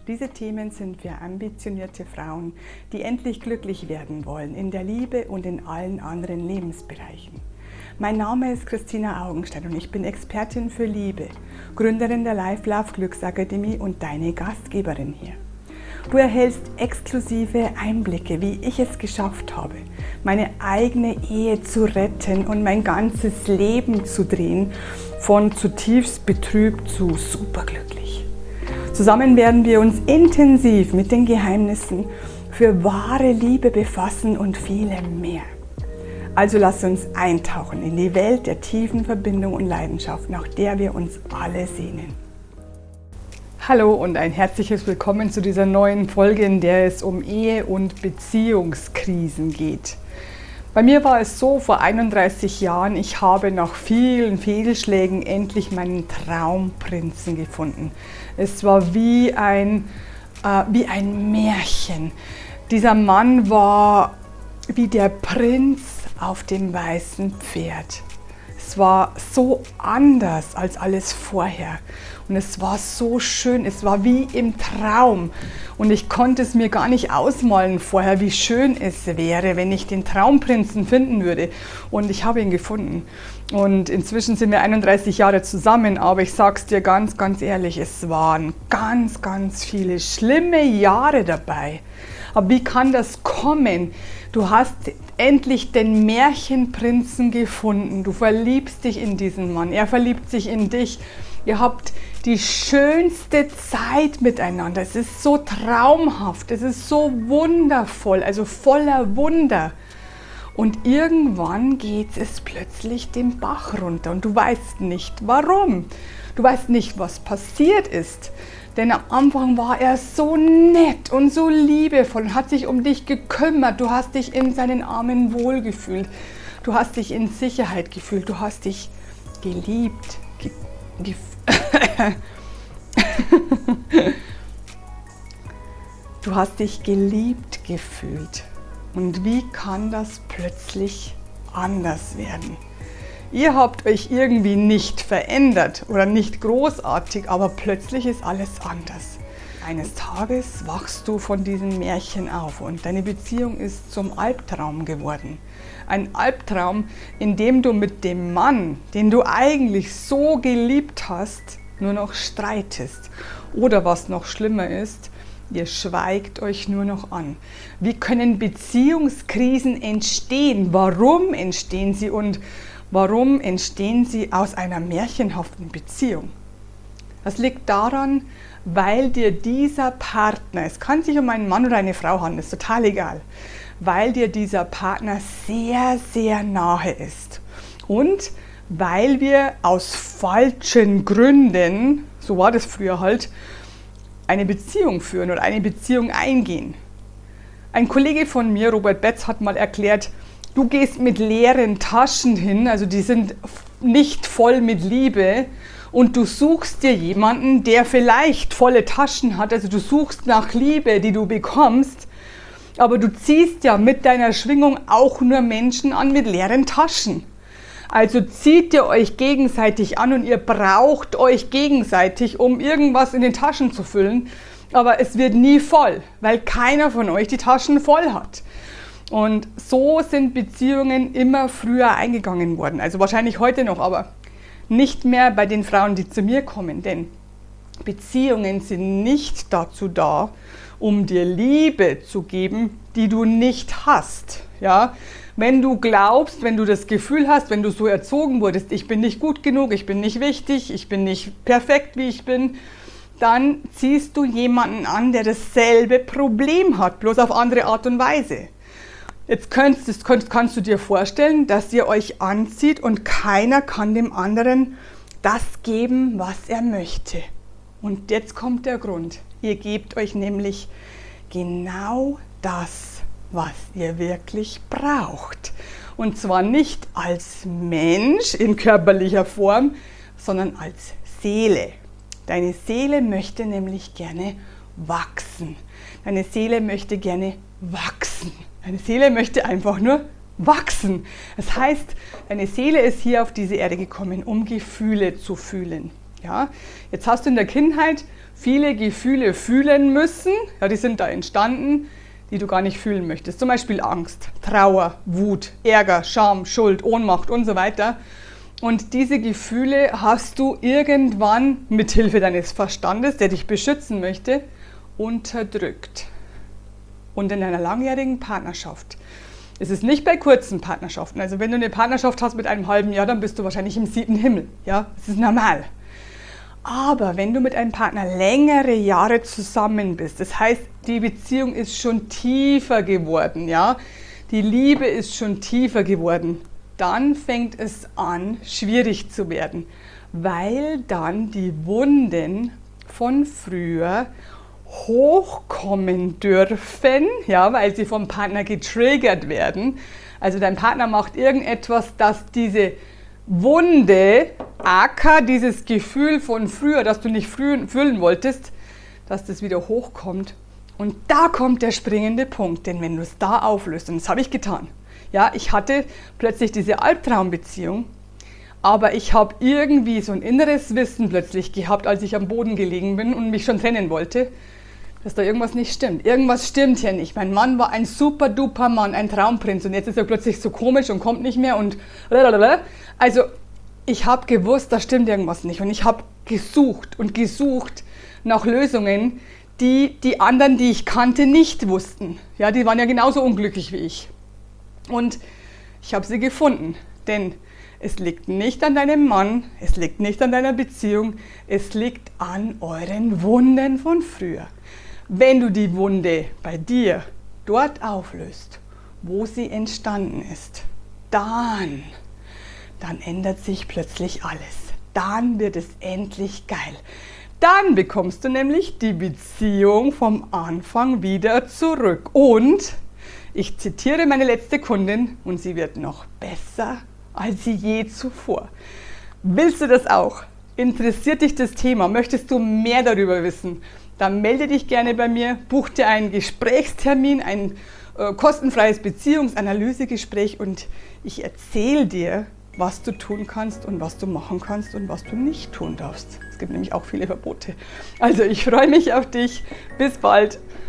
diese Themen sind für ambitionierte Frauen, die endlich glücklich werden wollen in der Liebe und in allen anderen Lebensbereichen. Mein Name ist Christina Augenstein und ich bin Expertin für Liebe, Gründerin der Life Love Glücksakademie und deine Gastgeberin hier. Du erhältst exklusive Einblicke, wie ich es geschafft habe, meine eigene Ehe zu retten und mein ganzes Leben zu drehen, von zutiefst betrübt zu superglücklich. Zusammen werden wir uns intensiv mit den Geheimnissen für wahre Liebe befassen und vielem mehr. Also lass uns eintauchen in die Welt der tiefen Verbindung und Leidenschaft, nach der wir uns alle sehnen. Hallo und ein herzliches Willkommen zu dieser neuen Folge, in der es um Ehe- und Beziehungskrisen geht. Bei mir war es so, vor 31 Jahren, ich habe nach vielen Fehlschlägen endlich meinen Traumprinzen gefunden. Es war wie ein Märchen. Dieser Mann war wie der Prinz auf dem weißen Pferd. Es war so anders als alles vorher und es war so schön, es war wie im Traum und ich konnte es mir gar nicht ausmalen vorher, wie schön es wäre, wenn ich den Traumprinzen finden würde, und ich habe ihn gefunden und inzwischen sind wir 31 Jahre zusammen, aber ich sag's dir ganz, ganz ehrlich, es waren ganz, ganz viele schlimme Jahre dabei. Aber wie kann das kommen? Du hast endlich den Märchenprinzen gefunden. Du verliebst dich in diesen Mann. Er verliebt sich in dich. Ihr habt die schönste Zeit miteinander. Es ist so traumhaft. Es ist so wundervoll, also voller Wunder. Und irgendwann geht es plötzlich den Bach runter und du weißt nicht warum. Du weißt nicht, was passiert ist. Denn am Anfang war er so nett und so liebevoll und hat sich um dich gekümmert. Du hast dich in seinen Armen wohlgefühlt. Du hast dich in Sicherheit gefühlt. Du hast dich geliebt. Du hast dich geliebt gefühlt. Und wie kann das plötzlich anders werden? Ihr habt euch irgendwie nicht verändert oder nicht großartig, aber plötzlich ist alles anders. Eines Tages wachst du von diesem Märchen auf und deine Beziehung ist zum Albtraum geworden. Ein Albtraum, in dem du mit dem Mann, den du eigentlich so geliebt hast, nur noch streitest. Oder was noch schlimmer ist, ihr schweigt euch nur noch an. Wie können Beziehungskrisen entstehen? Warum entstehen sie und warum entstehen sie aus einer märchenhaften Beziehung? Das liegt daran, weil dir dieser Partner, es kann sich um einen Mann oder eine Frau handeln, ist total egal, weil dir dieser Partner sehr, sehr nahe ist. Und weil wir aus falschen Gründen, so war das früher halt, eine Beziehung führen oder eine Beziehung eingehen. Ein Kollege von mir, Robert Betz, hat mal erklärt, du gehst mit leeren Taschen hin, also die sind nicht voll mit Liebe, und du suchst dir jemanden, der vielleicht volle Taschen hat, also du suchst nach Liebe, die du bekommst, aber du ziehst ja mit deiner Schwingung auch nur Menschen an mit leeren Taschen. Also zieht ihr euch gegenseitig an und ihr braucht euch gegenseitig, um irgendwas in den Taschen zu füllen, aber es wird nie voll, weil keiner von euch die Taschen voll hat. Und so sind Beziehungen immer früher eingegangen worden, also wahrscheinlich heute noch, aber nicht mehr bei den Frauen, die zu mir kommen, denn Beziehungen sind nicht dazu da, um dir Liebe zu geben, die du nicht hast. Ja? Wenn du glaubst, wenn du das Gefühl hast, wenn du so erzogen wurdest, ich bin nicht gut genug, ich bin nicht wichtig, ich bin nicht perfekt, wie ich bin, dann ziehst du jemanden an, der dasselbe Problem hat, bloß auf andere Art und Weise. Jetzt kannst du dir vorstellen, dass ihr euch anzieht und keiner kann dem anderen das geben, was er möchte. Und jetzt kommt der Grund. Ihr gebt euch nämlich genau das, was ihr wirklich braucht. Und zwar nicht als Mensch in körperlicher Form, sondern als Seele. Deine Seele möchte nämlich gerne wachsen. Deine Seele möchte gerne wachsen. Deine Seele möchte einfach nur wachsen. Das heißt, deine Seele ist hier auf diese Erde gekommen, um Gefühle zu fühlen. Ja? Jetzt hast du in der Kindheit viele Gefühle fühlen müssen, ja, die sind da entstanden, die du gar nicht fühlen möchtest. Zum Beispiel Angst, Trauer, Wut, Ärger, Scham, Schuld, Ohnmacht und so weiter. Und diese Gefühle hast du irgendwann mithilfe deines Verstandes, der dich beschützen möchte, unterdrückt. Und in einer langjährigen Partnerschaft. Es ist nicht bei kurzen Partnerschaften. Also wenn du eine Partnerschaft hast mit einem halben Jahr, dann bist du wahrscheinlich im 7. Himmel. Ja, das ist normal. Aber wenn du mit einem Partner längere Jahre zusammen bist, das heißt, die Beziehung ist schon tiefer geworden, ja, die Liebe ist schon tiefer geworden, dann fängt es an, schwierig zu werden, weil dann die Wunden von früher hochkommen dürfen, ja, weil sie vom Partner getriggert werden. Also dein Partner macht irgendetwas, dass diese Wunde, aka dieses Gefühl von früher, das du nicht fühlen wolltest, dass das wieder hochkommt. Und da kommt der springende Punkt, denn wenn du es da auflöst, und das habe ich getan, ja, ich hatte plötzlich diese Albtraumbeziehung, aber ich habe irgendwie so ein inneres Wissen plötzlich gehabt, als ich am Boden gelegen bin und mich schon trennen wollte, dass da irgendwas nicht stimmt. Irgendwas stimmt hier nicht. Mein Mann war ein super duper Mann, ein Traumprinz und jetzt ist er plötzlich so komisch und kommt nicht mehr und also ich habe gewusst, da stimmt irgendwas nicht und ich habe gesucht und gesucht nach Lösungen, die die anderen, die ich kannte, nicht wussten. Ja, die waren ja genauso unglücklich wie ich. Und ich habe sie gefunden, denn es liegt nicht an deinem Mann, es liegt nicht an deiner Beziehung, es liegt an euren Wunden von früher. Wenn du die Wunde bei dir dort auflöst, wo sie entstanden ist, dann ändert sich plötzlich alles. Dann wird es endlich geil. Dann bekommst du nämlich die Beziehung vom Anfang wieder zurück. Und ich zitiere meine letzte Kundin und sie wird noch besser als sie je zuvor. Willst du das auch? Interessiert dich das Thema? Möchtest du mehr darüber wissen? Dann melde dich gerne bei mir, buch dir einen Gesprächstermin, ein kostenfreies Beziehungsanalysegespräch und ich erzähle dir, was du tun kannst und was du machen kannst und was du nicht tun darfst. Es gibt nämlich auch viele Verbote. Also ich freue mich auf dich. Bis bald.